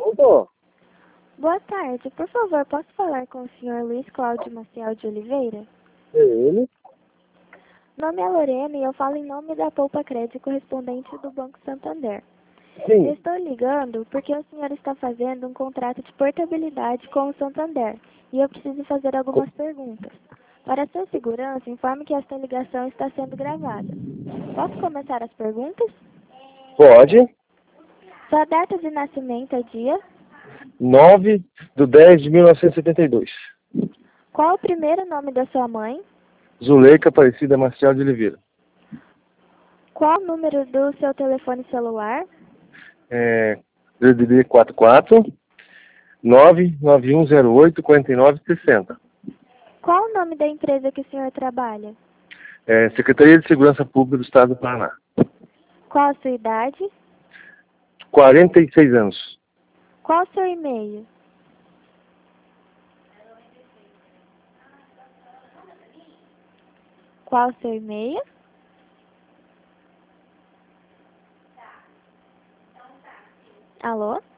Pronto? Boa tarde. Por favor, posso falar com o senhor Luiz Cláudio Maciel de Oliveira? É ele? Meu nome é Lorena e eu falo em nome da Poupa Crédito correspondente do Banco Santander. Eu Sim. estou ligando porque o senhor está fazendo um contrato de portabilidade com o Santander e eu preciso fazer algumas perguntas. Para sua segurança, informe que esta ligação está sendo gravada. Posso começar as perguntas? Pode. Sua data de nascimento é dia? 9/10/1972. Qual o primeiro nome da sua mãe? Zuleika Aparecida Marcial de Oliveira. Qual o número do seu telefone celular? DDD 44 99108 4960. Qual o nome da empresa que o senhor trabalha? Secretaria de Segurança Pública do Estado do Paraná. Qual a sua idade? 46 anos. Qual o seu e-mail? Qual o seu e-mail? Alô?